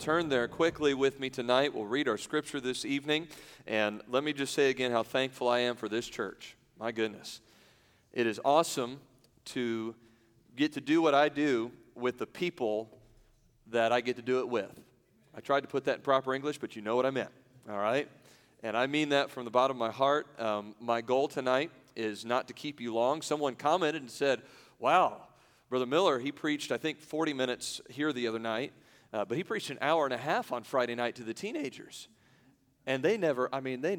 turn there quickly with me tonight. We'll read our scripture this evening. And let me just say again how thankful I am for this church. My goodness. It is awesome to get to do what I do with the people that I get to do it with. I tried to put that in proper English, but you know what I meant, all right? And I mean that from the bottom of my heart. My goal tonight is not to keep you long. Someone commented and said, wow, Brother Miller, he preached, I think, 40 minutes here the other night, but he preached an hour and a half on Friday night to the teenagers. And they never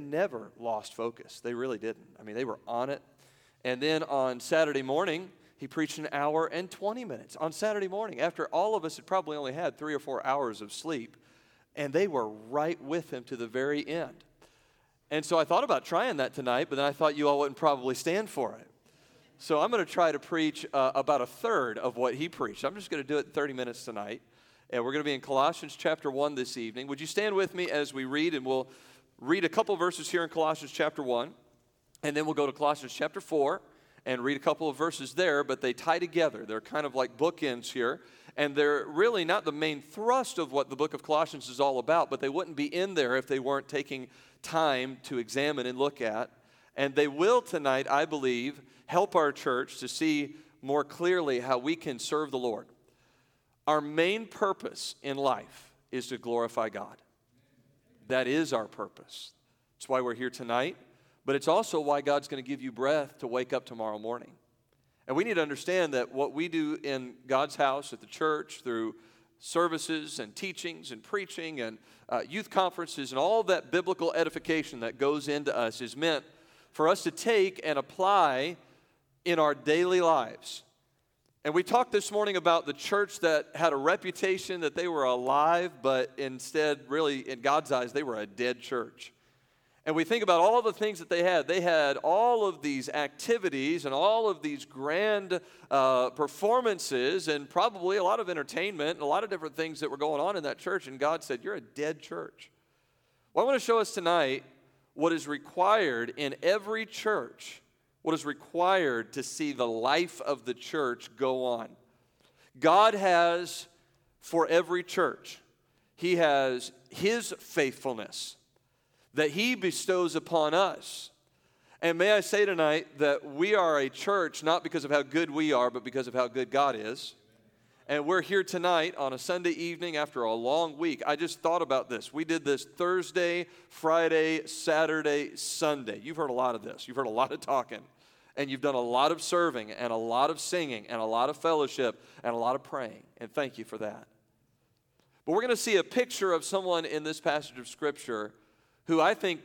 lost focus. They really didn't. I mean, they were on it. And then on Saturday morning, he preached an hour and 20 minutes on Saturday morning after all of us had probably only had 3 or 4 hours of sleep. And they were right with him to the very end. And so I thought about trying that tonight, but then I thought you all wouldn't probably stand for it. So I'm going to try to preach about a third of what he preached. I'm just going to do it in 30 minutes tonight. And we're going to be in Colossians chapter 1 this evening. Would you stand with me as we read? And we'll read a couple verses here in Colossians chapter 1. And then we'll go to Colossians chapter 4 and read a couple of verses there. But they tie together. They're kind of like bookends here. And they're really not the main thrust of what the book of Colossians is all about. But they wouldn't be in there if they weren't taking time to examine and look at. And they will tonight, I believe, help our church to see more clearly how we can serve the Lord. Our main purpose in life is to glorify God. That is our purpose. That's why we're here tonight, but it's also why God's going to give you breath to wake up tomorrow morning. And we need to understand that what we do in God's house at the church through services and teachings and preaching and youth conferences and all that biblical edification that goes into us is meant for us to take and apply in our daily lives. And we talked this morning about the church that had a reputation that they were alive, but instead, really, in God's eyes, they were a dead church. And we think about all the things that they had. They had all of these activities and all of these grand performances and probably a lot of entertainment and a lot of different things that were going on in that church. And God said, you're a dead church. Well, I want to show us tonight what is required in every church, what is required to see the life of the church go on. God has, for every church, He has His faithfulness that He bestows upon us. And may I say tonight that we are a church not because of how good we are, but because of how good God is. And we're here tonight on a Sunday evening after a long week. I just thought about this. We did this Thursday, Friday, Saturday, Sunday. You've heard a lot of this. You've heard a lot of talking. And you've done a lot of serving and a lot of singing and a lot of fellowship and a lot of praying. And thank you for that. But we're going to see a picture of someone in this passage of Scripture who I think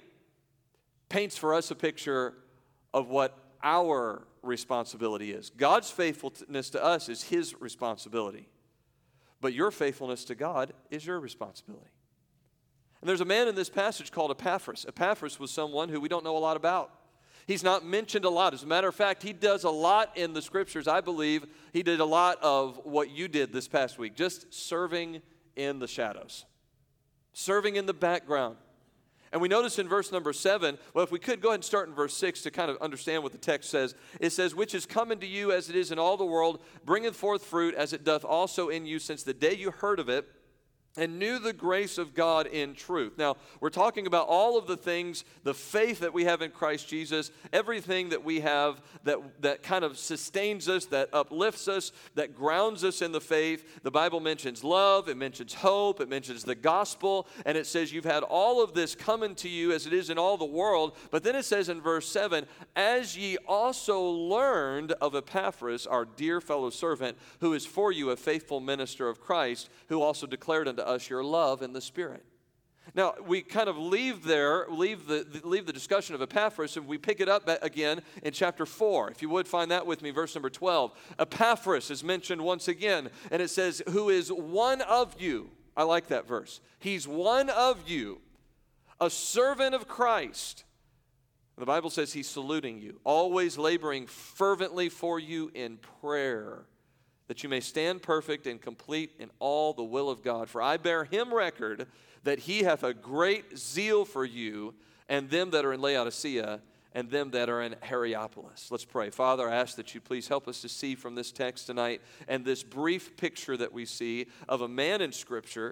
paints for us a picture of what our responsibility is. God's faithfulness to us is His responsibility. But your faithfulness to God is your responsibility. And there's a man in this passage called Epaphras. Epaphras was someone who we don't know a lot about. He's not mentioned a lot. As a matter of fact, he does a lot in the Scriptures. I believe he did a lot of what you did this past week, just serving in the shadows, serving in the background. And we notice in verse number 7, well, if we could go ahead and start in verse 6 to kind of understand what the text says. It says, which is come unto you as it is in all the world, bringeth forth fruit as it doth also in you since the day you heard of it, and knew the grace of God in truth. Now, we're talking about all of the things, the faith that we have in Christ Jesus, everything that we have that kind of sustains us, that uplifts us, that grounds us in the faith. The Bible mentions love, it mentions hope, it mentions the gospel, and it says you've had all of this coming to you as it is in all the world. But then it says in verse 7, as ye also learned of Epaphras, our dear fellow servant, who is for you a faithful minister of Christ, who also declared unto us your love in the Spirit. Now, we kind of leave the discussion of Epaphras, and we pick it up again in chapter 4. If you would find that with me, verse number 12. Epaphras is mentioned once again, and it says, who is one of you. I like that verse. He's one of you, a servant of Christ. The Bible says he's saluting you, always laboring fervently for you in prayer, that you may stand perfect and complete in all the will of God. For I bear him record that he hath a great zeal for you, and them that are in Laodicea, and them that are in Hierapolis. Let's pray. Father, I ask that you please help us to see from this text tonight and this brief picture that we see of a man in Scripture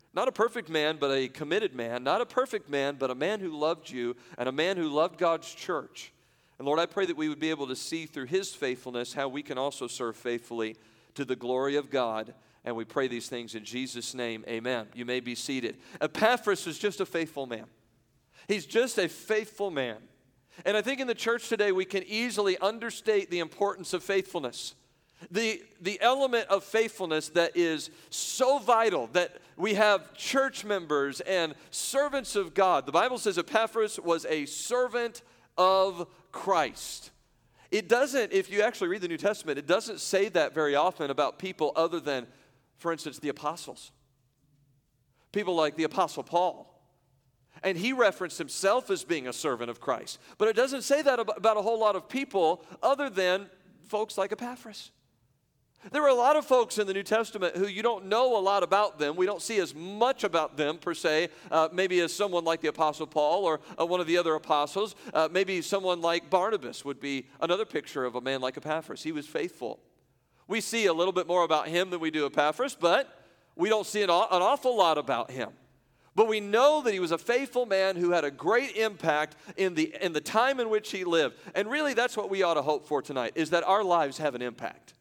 Not a perfect man, but a committed man. Not a perfect man, but a man who loved you and a man who loved God's church. And Lord, I pray that we would be able to see through his faithfulness how we can also serve faithfully to the glory of God. And we pray these things in Jesus' name. Amen. You may be seated. Epaphras is just a faithful man. He's just a faithful man. And I think in the church today we can easily understate the importance of faithfulness. The element of faithfulness that is so vital that we have church members and servants of God. The Bible says Epaphras was a servant of Christ. It doesn't, if you actually read the New Testament, it doesn't say that very often about people other than, for instance, the apostles. People like the Apostle Paul. And he referenced himself as being a servant of Christ. But it doesn't say that about a whole lot of people other than folks like Epaphras. There are a lot of folks in the New Testament who you don't know a lot about them. We don't see as much about them, per se, maybe as someone like the Apostle Paul or one of the other apostles. Maybe someone like Barnabas would be another picture of a man like Epaphras. He was faithful. We see a little bit more about him than we do Epaphras, but we don't see an awful lot about him. But we know that he was a faithful man who had a great impact in the time in which he lived. And really, that's what we ought to hope for tonight, is that our lives have an impact.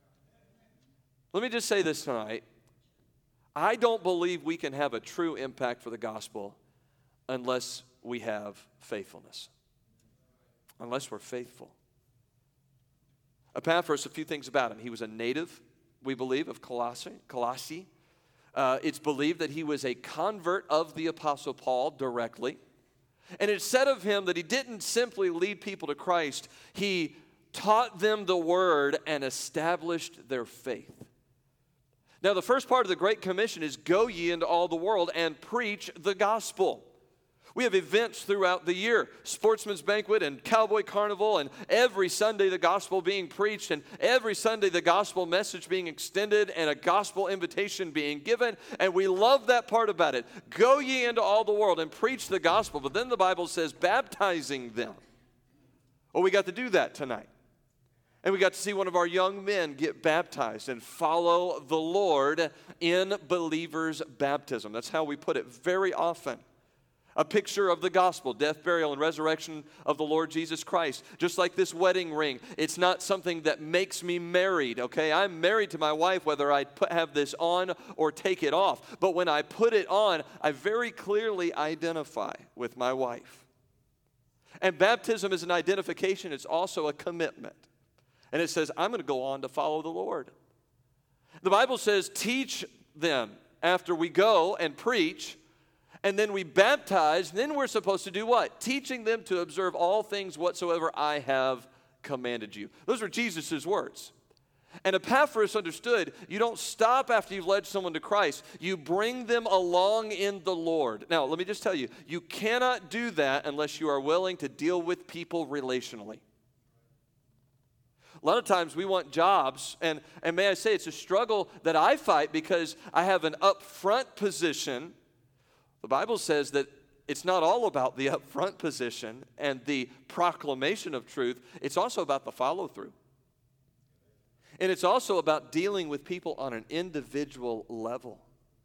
Let me just say this tonight. I don't believe we can have a true impact for the gospel unless we have faithfulness. Unless we're faithful. Epaphras, a few things about him. He was a native, we believe, of Colossae. It's believed that he was a convert of the Apostle Paul directly. And it's said of him that he didn't simply lead people to Christ. He taught them the word and established their faith. Now, the first part of the Great Commission is go ye into all the world and preach the gospel. We have events throughout the year, Sportsman's Banquet and Cowboy Carnival, and every Sunday the gospel being preached, and every Sunday the gospel message being extended, and a gospel invitation being given, and we love that part about it. Go ye into all the world and preach the gospel, but then the Bible says baptizing them. Well, we got to do that tonight. And we got to see one of our young men get baptized and follow the Lord in believers' baptism. That's how we put it very often. A picture of the gospel, death, burial, and resurrection of the Lord Jesus Christ. Just like this wedding ring, it's not something that makes me married, okay? I'm married to my wife whether I have this on or take it off. But when I put it on, I very clearly identify with my wife. And baptism is an identification. It's also a commitment. And it says, I'm going to go on to follow the Lord. The Bible says, teach them after we go and preach. And then we baptize, and then we're supposed to do what? Teaching them to observe all things whatsoever I have commanded you. Those were Jesus' words. And Epaphras understood, you don't stop after you've led someone to Christ. You bring them along in the Lord. Now, let me just tell you, you cannot do that unless you are willing to deal with people relationally. A lot of times we want jobs, and may I say it's a struggle that I fight because I have an upfront position. The Bible says that it's not all about the upfront position and the proclamation of truth. It's also about the follow-through. And it's also about dealing with people on an individual level.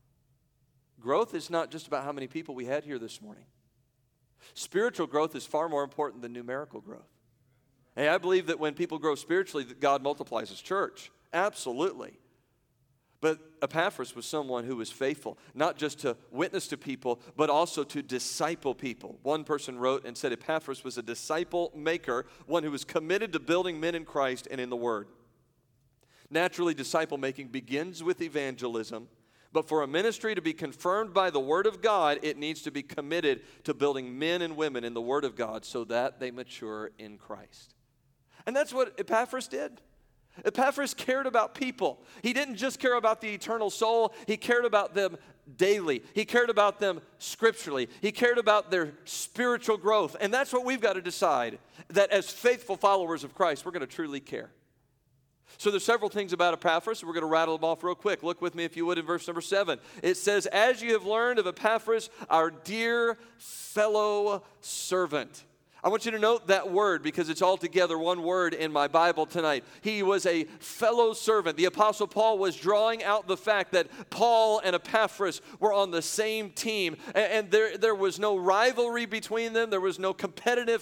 Growth is not just about how many people we had here this morning. Spiritual growth is far more important than numerical growth. Hey, I believe that when people grow spiritually, that God multiplies His church. Absolutely. But Epaphras was someone who was faithful, not just to witness to people, but also to disciple people. One person wrote and said Epaphras was a disciple maker, one who was committed to building men in Christ and in the Word. Naturally, disciple making begins with evangelism, but for a ministry to be confirmed by the Word of God, it needs to be committed to building men and women in the Word of God so that they mature in Christ. And that's what Epaphras did. Epaphras cared about people. He didn't just care about the eternal soul. He cared about them daily. He cared about them scripturally. He cared about their spiritual growth. And that's what we've got to decide, that as faithful followers of Christ, we're going to truly care. So there's several things about Epaphras. We're going to rattle them off real quick. Look with me, if you would, in verse number 7. It says, as you have learned of Epaphras, our dear fellow servant. I want you to note that word because it's all together one word in my Bible tonight. He was a fellow servant. The Apostle Paul was drawing out the fact that Paul and Epaphras were on the same team. And there was no rivalry between them. There was no competitive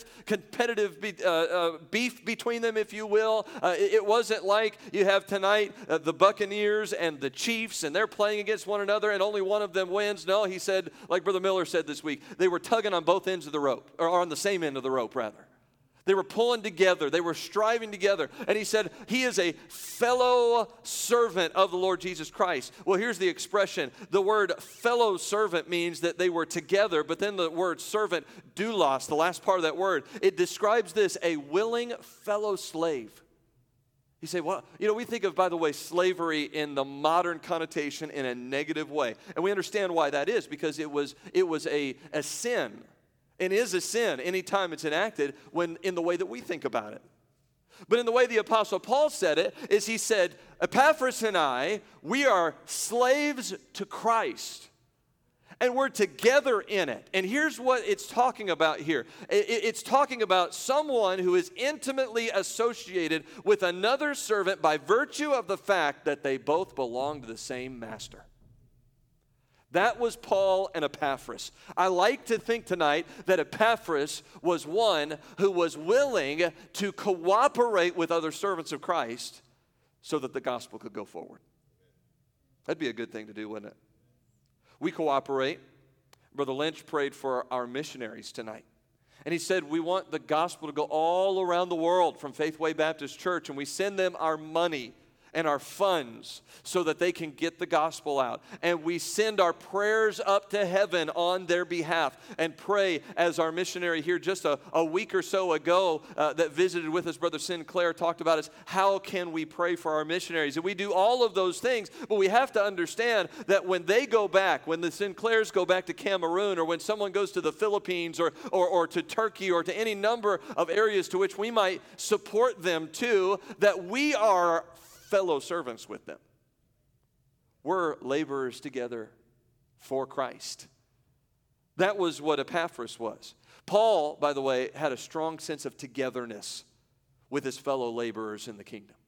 beef between them, if you will. It wasn't like you have tonight the Buccaneers and the Chiefs, and they're playing against one another, and only one of them wins. No, he said, like Brother Miller said this week, they were tugging on both ends of the rope, or on the same end of the rope, rather. They were pulling together. They were striving together. And he said, he is a fellow servant of the Lord Jesus Christ. Well, here's the expression. The word fellow servant means that they were together, but then the word servant, doulos, the last part of that word, it describes this, a willing fellow slave. You say, well, we think of, by the way, slavery in the modern connotation in a negative way. And we understand why that is, because it was a sin. And is a sin anytime it's enacted when in the way that we think about it. But in the way the Apostle Paul said it, is he said, Epaphras and I, we are slaves to Christ. And we're together in it. And here's what it's talking about here. It's talking about someone who is intimately associated with another servant by virtue of the fact that they both belong to the same master. That was Paul and Epaphras. I like to think tonight that Epaphras was one who was willing to cooperate with other servants of Christ so that the gospel could go forward. That'd be a good thing to do, wouldn't it? We cooperate. Brother Lynch prayed for our missionaries tonight. And he said, we want the gospel to go all around the world from Faithway Baptist Church, and we send them our money and our funds so that they can get the gospel out. And we send our prayers up to heaven on their behalf and pray as our missionary here just a week or so ago that visited with us, Brother Sinclair, talked about us, how can we pray for our missionaries? And we do all of those things, but we have to understand that when they go back, when the Sinclairs go back to Cameroon, or when someone goes to the Philippines or to Turkey or to any number of areas to which we might support them to, that we are fellow servants with them. We're laborers together for Christ. That was what Epaphras was. Paul, by the way, had a strong sense of togetherness with his fellow laborers in the kingdom.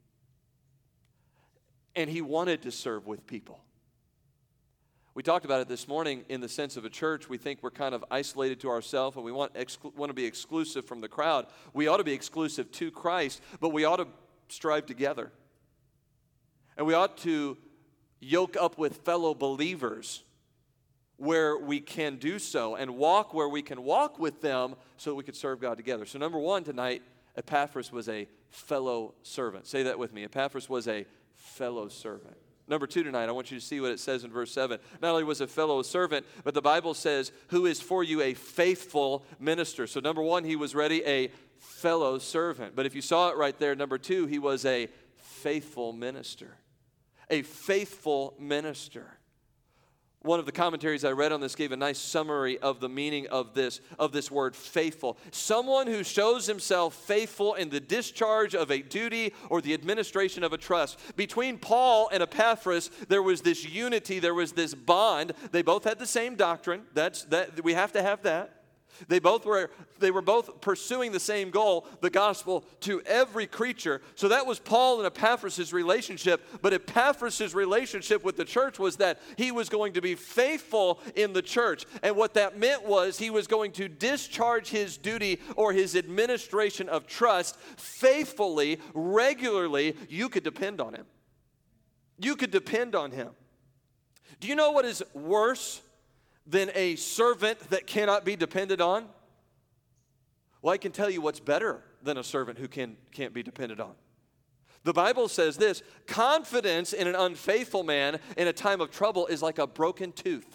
And he wanted to serve with people. We talked about it this morning in the sense of a church. We think we're kind of isolated to ourselves and we want to be exclusive from the crowd. We ought to be exclusive to Christ, but we ought to strive together. And we ought to yoke up with fellow believers where we can do so and walk where we can walk with them so that we could serve God together. So number one tonight, Epaphras was a fellow servant. Say that with me. Epaphras was a fellow servant. Number two tonight, I want you to see what it says in verse 7. Not only was a fellow servant, but the Bible says, who is for you a faithful minister. So number one, he was ready, a fellow servant. But if you saw it right there, number two, he was a faithful minister. A faithful minister. One of the commentaries I read on this gave a nice summary of the meaning of this word faithful. Someone who shows himself faithful in the discharge of a duty or the administration of a trust. Between Paul and Epaphras, there was this unity, there was this bond. They both had the same doctrine. We have to have that. They were both pursuing the same goal, the gospel to every creature. So that was Paul and Epaphras' relationship. But Epaphras' relationship with the church was that he was going to be faithful in the church. And what that meant was he was going to discharge his duty or his administration of trust faithfully, regularly. You could depend on him. You could depend on him. Do you know what is worse than a servant that cannot be depended on? Well, I can tell you what's better than a servant who can't be depended on. The Bible says this, confidence in an unfaithful man in a time of trouble is like a broken tooth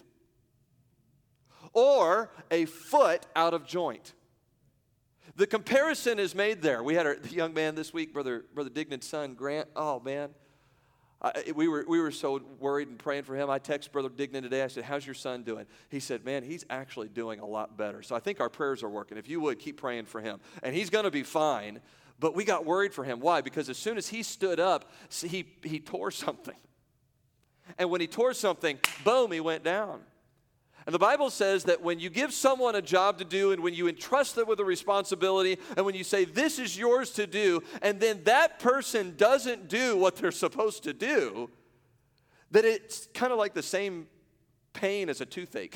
or a foot out of joint. The comparison is made there. We had the young man this week, Brother Dignan's son, Grant. Oh, man. We were so worried and praying for him. I texted Brother Dignan today. I said, how's your son doing? He said, man, he's actually doing a lot better. So I think our prayers are working. If you would, keep praying for him. And he's going to be fine. But we got worried for him. Why? Because as soon as he stood up, he tore something. And when he tore something, boom, he went down. And the Bible says that when you give someone a job to do and when you entrust them with a responsibility and when you say, this is yours to do, and then that person doesn't do what they're supposed to do, that it's kind of like the same pain as a toothache.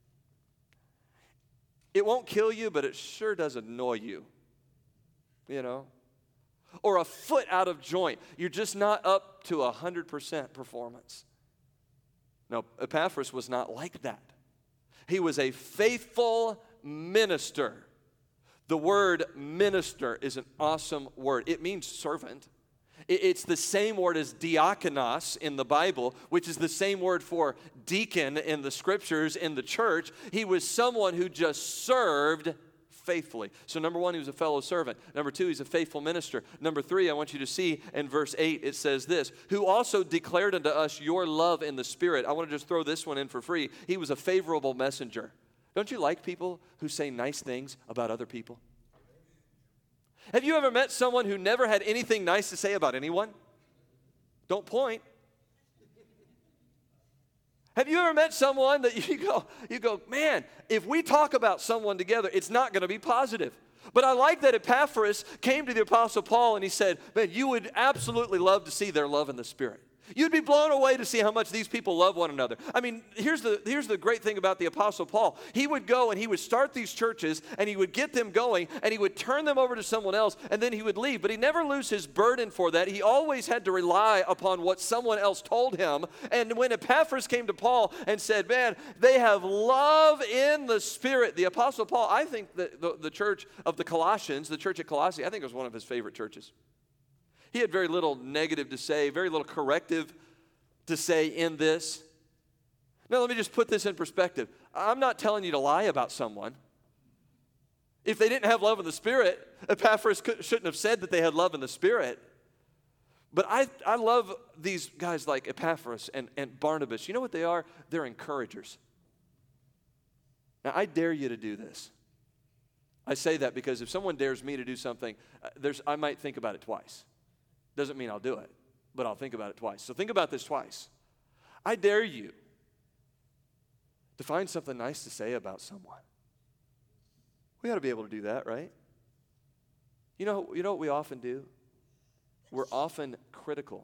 It won't kill you, but it sure does annoy you, you know? Or a foot out of joint. You're just not up to 100% performance. No, Epaphras was not like that. He was a faithful minister. The word minister is an awesome word. It means servant. It's the same word as diakonos in the Bible, which is the same word for deacon in the scriptures in the church. He was someone who just served faithfully. So number one, he was a fellow servant. Number two, he's a faithful minister. Number three, I want you to see in verse 8, it says this, who also declared unto us your love in the Spirit. I want to just throw this one in for free. He was a favorable messenger. Don't you like people who say nice things about other people? Have you ever met someone who never had anything nice to say about anyone? Don't point. Have you ever met someone that you go, man, if we talk about someone together, it's not going to be positive. But I like that Epaphras came to the Apostle Paul and he said, man, you would absolutely love to see their love in the Spirit. You'd be blown away to see how much these people love one another. I mean, here's the great thing about the Apostle Paul. He would go and he would start these churches and he would get them going and he would turn them over to someone else and then he would leave. But he never lose his burden for that. He always had to rely upon what someone else told him. And when Epaphras came to Paul and said, man, they have love in the Spirit. The Apostle Paul, I think that the church of the Colossians, the church at Colossae, I think it was one of his favorite churches. He had very little negative to say, very little corrective to say in this. Now, let me just put this in perspective. I'm not telling you to lie about someone. If they didn't have love in the Spirit, Epaphras shouldn't have said that they had love in the Spirit. But I love these guys like Epaphras and Barnabas. You know what they are? They're encouragers. Now, I dare you to do this. I say that because if someone dares me to do something, I might think about it twice. Doesn't mean I'll do it, but I'll think about it twice. So think about this twice. I dare you to find something nice to say about someone. We ought to be able to do that, right? You know what we often do? We're often critical.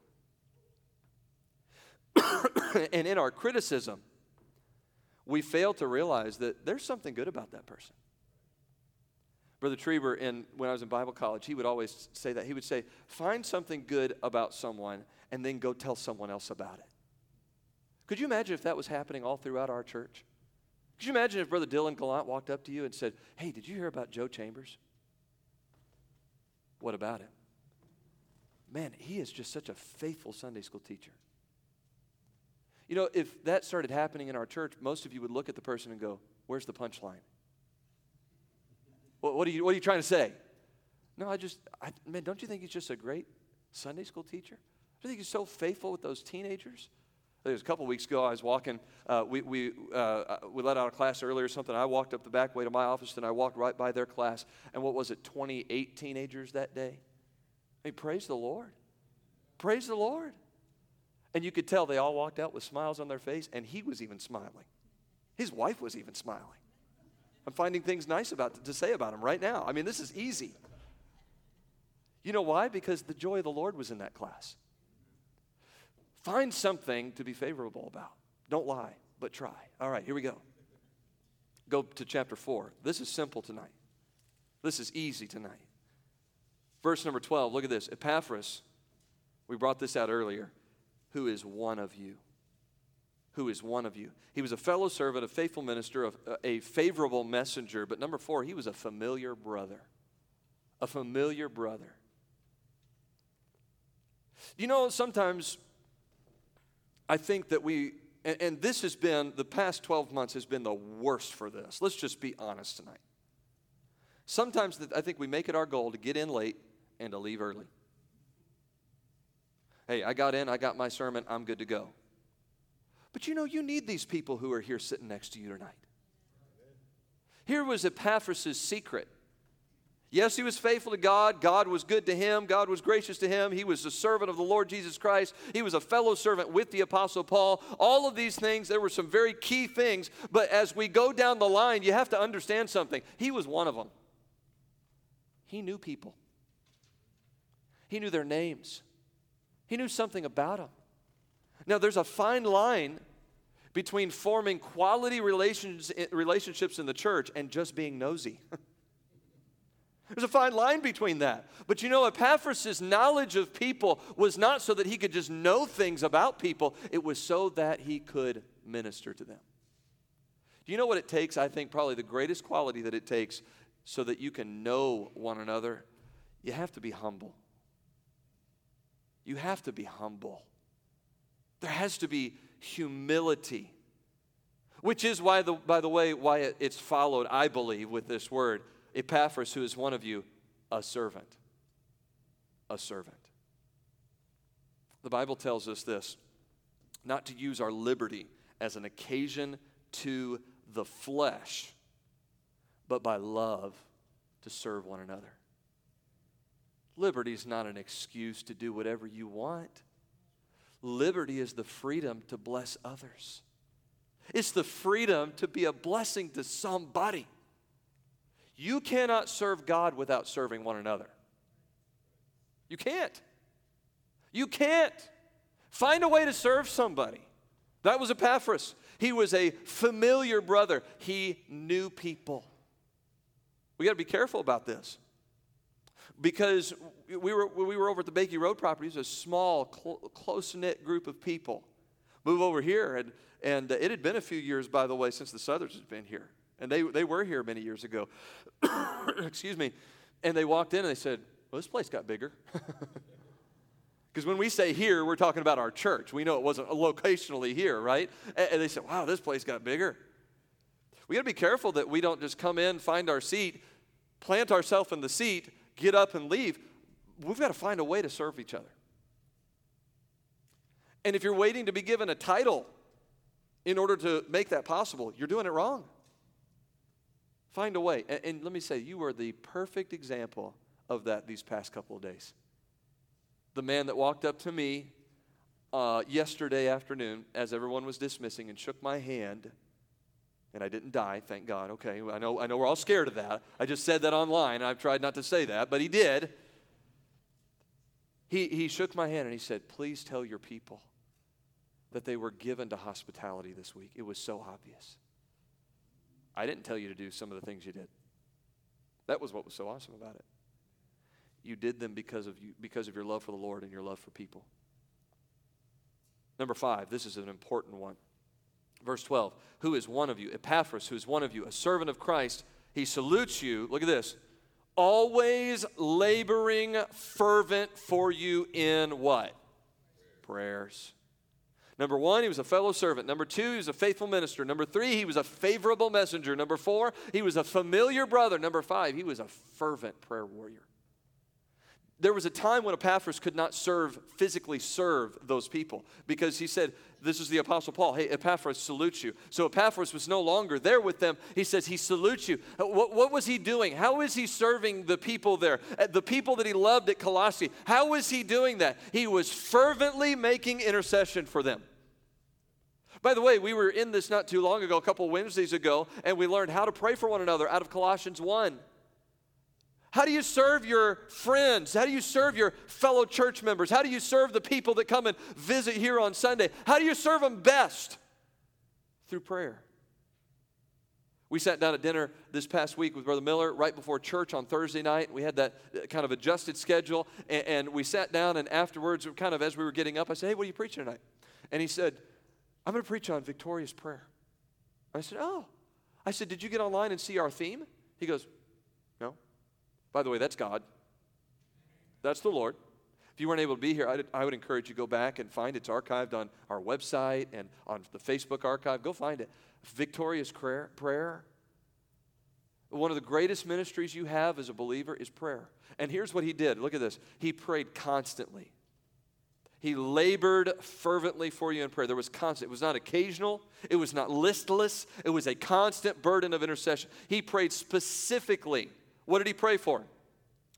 And in our criticism, we fail to realize that there's something good about that person. Brother Trieber, when I was in Bible college, he would always say that. He would say, find something good about someone and then go tell someone else about it. Could you imagine if that was happening all throughout our church? Could you imagine if Brother Dylan Gallant walked up to you and said, hey, did you hear about Joe Chambers? What about him? Man, he is just such a faithful Sunday school teacher. You know, if that started happening in our church, most of you would look at the person and go, where's the punchline? What are you trying to say? No, man, don't you think he's just a great Sunday school teacher? Don't you think he's so faithful with those teenagers? There was a couple weeks ago, I was walking, we let out a class earlier or something. I walked up the back way to my office, and I walked right by their class. And what was it, 28 teenagers that day? I mean, praise the Lord. Praise the Lord. And you could tell they all walked out with smiles on their face, and he was even smiling. His wife was even smiling. I'm finding things nice to say about him right now. I mean, this is easy. You know why? Because the joy of the Lord was in that class. Find something to be favorable about. Don't lie, but try. All right, here we go. Go to chapter 4. This is simple tonight. This is easy tonight. Verse number 12, look at this. Epaphras, we brought this out earlier, who is one of you. Who is one of you. He was a fellow servant, a faithful minister, a favorable messenger. But number 4, he was a familiar brother. A familiar brother. You know, sometimes I think that and this has been, the past 12 months has been the worst for this. Let's just be honest tonight. Sometimes I think we make it our goal to get in late and to leave early. Hey, I got in, I got my sermon, I'm good to go. But you know, you need these people who are here sitting next to you tonight. Here was Epaphras' secret. Yes, he was faithful to God. God was good to him. God was gracious to him. He was a servant of the Lord Jesus Christ. He was a fellow servant with the Apostle Paul. All of these things, there were some very key things. But as we go down the line, you have to understand something. He was one of them. He knew people. He knew their names. He knew something about them. Now, there's a fine line between forming quality relationships in the church and just being nosy. There's a fine line between that. But you know, Epaphras' knowledge of people was not so that he could just know things about people. It was so that he could minister to them. Do you know what it takes? I think probably the greatest quality that it takes so that you can know one another. You have to be humble. You have to be humble. There has to be humility. Which is why, by the way, why it's followed, I believe, with this word. Epaphras, who is one of you, a servant. A servant. The Bible tells us this, not to use our liberty as an occasion to the flesh, but by love to serve one another. Liberty is not an excuse to do whatever you want. Liberty is the freedom to bless others. It's the freedom to be a blessing to somebody. You cannot serve God without serving one another. You can't. You can't. Find a way to serve somebody. That was Epaphras. He was a familiar brother. He knew people. We got to be careful about this. Because we were over at the Bakey Road properties, a small, close-knit group of people. Move over here, and it had been a few years, by the way, since the Southerns had been here. And they were here many years ago. Excuse me. And they walked in and they said, well, this place got bigger. Because when we say here, we're talking about our church. We know it wasn't locationally here, right? And they said, wow, this place got bigger. We got to be careful that we don't just come in, find our seat, plant ourselves in the seat, get up and leave. We've got to find a way to serve each other. And if you're waiting to be given a title in order to make that possible, you're doing it wrong. Find a way. And let me say, you are the perfect example of that these past couple of days. The man that walked up to me yesterday afternoon as everyone was dismissing and shook my hand, and I didn't die, thank God. Okay, I know we're all scared of that. I just said that online, and I've tried not to say that, but he did. He shook my hand and he said, please tell your people that they were given to hospitality this week. It was so obvious. I didn't tell you to do some of the things you did. That was what was so awesome about it. You did them because of your love for the Lord and your love for people. Number 5, this is an important one. Verse 12, who is one of you? Epaphras, who is one of you, a servant of Christ. He salutes you, look at this, always laboring fervent for you in what? Prayers. Number 1, he was a fellow servant. Number 2, he was a faithful minister. Number 3, he was a favorable messenger. Number 4, he was a familiar brother. Number 5, he was a fervent prayer warrior. There was a time when Epaphras could not physically serve those people because he said, this is the Apostle Paul, hey, Epaphras salutes you. So Epaphras was no longer there with them. He says he salutes you. What was he doing? How is he serving the people there? The people that he loved at Colossae. How was he doing that? He was fervently making intercession for them. By the way, we were in this not too long ago, a couple Wednesdays ago, and we learned how to pray for one another out of Colossians 1. How do you serve your friends? How do you serve your fellow church members? How do you serve the people that come and visit here on Sunday? How do you serve them best? Through prayer. We sat down at dinner this past week with Brother Miller right before church on Thursday night. We had that kind of adjusted schedule, and we sat down, and afterwards, kind of as we were getting up, I said, hey, what are you preaching tonight? And he said, I'm going to preach on victorious prayer. I said, oh. I said, did you get online and see our theme? He goes, no. By the way, that's God. That's the Lord. If you weren't able to be here, I would encourage you to go back and find it. It's archived on our website and on the Facebook archive. Go find it. Victorious prayer. One of the greatest ministries you have as a believer is prayer. And here's what he did. Look at this. He prayed constantly. He labored fervently for you in prayer. There was constant. It was not occasional. It was not listless. It was a constant burden of intercession. He prayed specifically. What did he pray for?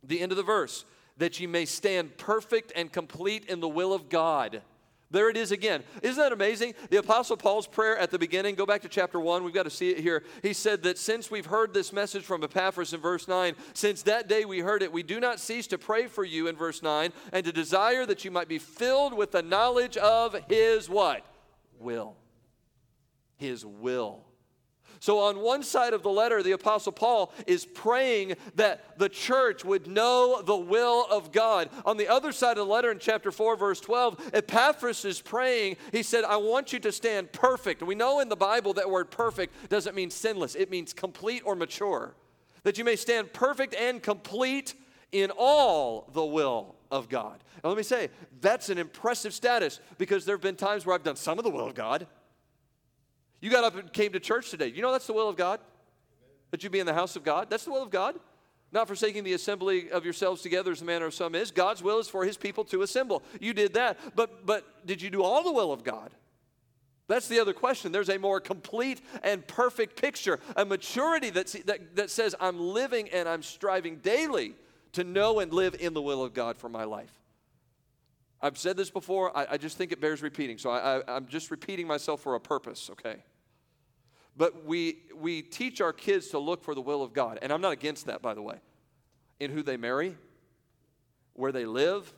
The end of the verse, that ye may stand perfect and complete in the will of God. There it is again. Isn't that amazing? The Apostle Paul's prayer at the beginning, go back to chapter 1, we've got to see it here. He said that since we've heard this message from Epaphras in verse 9, since that day we heard it, we do not cease to pray for you in verse 9, and to desire that you might be filled with the knowledge of His what? Will. His will. So on one side of the letter, the Apostle Paul is praying that the church would know the will of God. On the other side of the letter in chapter 4, verse 12, Epaphras is praying. He said, I want you to stand perfect. And we know in the Bible that word perfect doesn't mean sinless. It means complete or mature. That you may stand perfect and complete in all the will of God. Now let me say, that's an impressive status, because there have been times where I've done some of the will of God. You got up and came to church today. You know that's the will of God? That you be in the house of God? That's the will of God. Not forsaking the assembly of yourselves together as the manner of some is. God's will is for His people to assemble. You did that. But did you do all the will of God? That's the other question. There's a more complete and perfect picture, a maturity that says I'm living and I'm striving daily to know and live in the will of God for my life. I've said this before. I just think it bears repeating. So I'm just repeating myself for a purpose, okay? But we teach our kids to look for the will of God. And I'm not against that, by the way. In who they marry, where they live,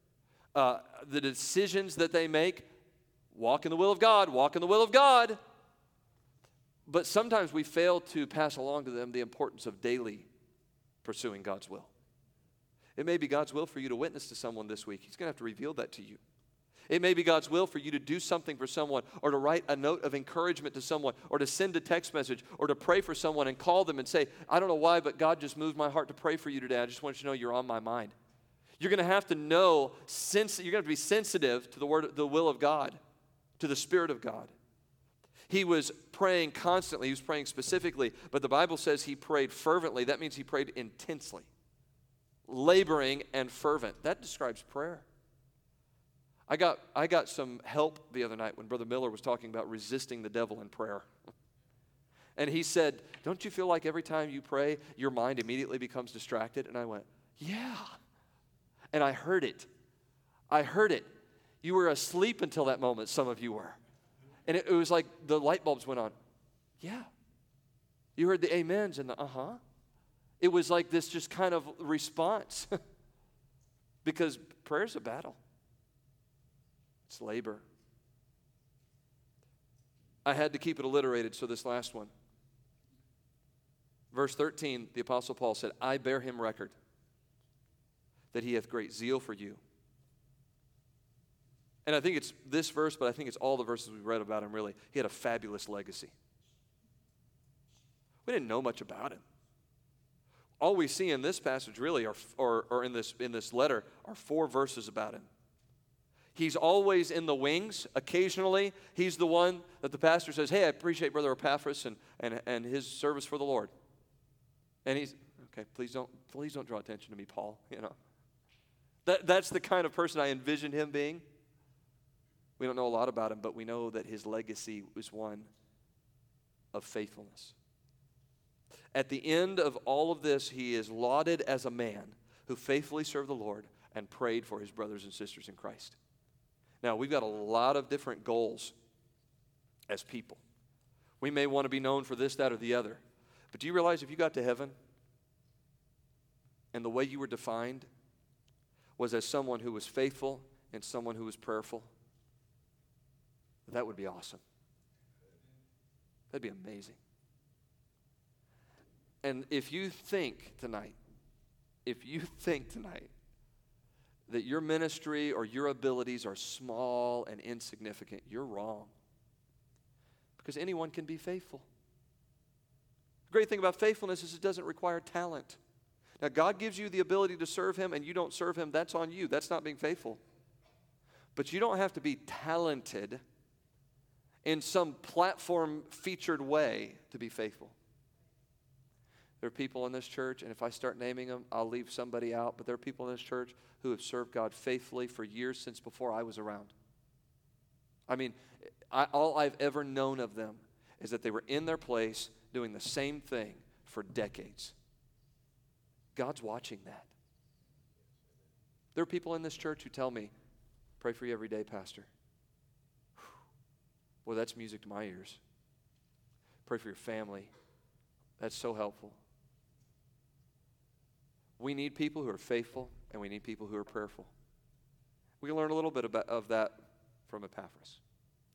the decisions that they make. Walk in the will of God. Walk in the will of God. But sometimes we fail to pass along to them the importance of daily pursuing God's will. It may be God's will for you to witness to someone this week. He's going to have to reveal that to you. It may be God's will for you to do something for someone, or to write a note of encouragement to someone, or to send a text message, or to pray for someone and call them and say, I don't know why, but God just moved my heart to pray for you today. I just want you to know you're on my mind. You're going to have to know, you're going to have to be sensitive to the will of God, to the Spirit of God. He was praying constantly. He was praying specifically, but the Bible says he prayed fervently. That means he prayed intensely. Laboring and fervent. That describes prayer. I got some help the other night when Brother Miller was talking about resisting the devil in prayer. And he said, don't you feel like every time you pray, your mind immediately becomes distracted? And I went, yeah. And I heard it. I heard it. You were asleep until that moment, some of you were. And it was like the light bulbs went on. Yeah. You heard the amens and the uh-huh. It was like this just kind of response. Because prayer's a battle. It's labor. I had to keep it alliterated, so this last one. Verse 13, the Apostle Paul said, I bear him record that he hath great zeal for you. And I think it's this verse, but I think it's all the verses we've read about him, really. He had a fabulous legacy. We didn't know much about him. All we see in this passage really, or in this letter, are 4 verses about him. He's always in the wings. Occasionally, he's the one that the pastor says, hey, I appreciate Brother Epaphras and his service for the Lord. And he's, okay, please don't draw attention to me, Paul. You know, that's the kind of person I envisioned him being. We don't know a lot about him, but we know that his legacy was one of faithfulness. At the end of all of this, he is lauded as a man who faithfully served the Lord and prayed for his brothers and sisters in Christ. Now, we've got a lot of different goals as people. We may want to be known for this, that, or the other. But do you realize if you got to heaven and the way you were defined was as someone who was faithful and someone who was prayerful, that would be awesome. That'd be amazing. And if you think tonight that your ministry or your abilities are small and insignificant, you're wrong. Because anyone can be faithful. The great thing about faithfulness is it doesn't require talent. Now, God gives you the ability to serve Him and you don't serve Him, that's on you. That's not being faithful. But you don't have to be talented in some platform featured way to be faithful. There are people in this church, and if I start naming them, I'll leave somebody out, but there are people in this church who have served God faithfully for years since before I was around. I mean, all I've ever known of them is that they were in their place doing the same thing for decades. God's watching that. There are people in this church who tell me, pray for you every day, Pastor. Boy, that's music to my ears. Pray for your family. That's so helpful. We need people who are faithful, and we need people who are prayerful. We can learn a little bit of that from Epaphras.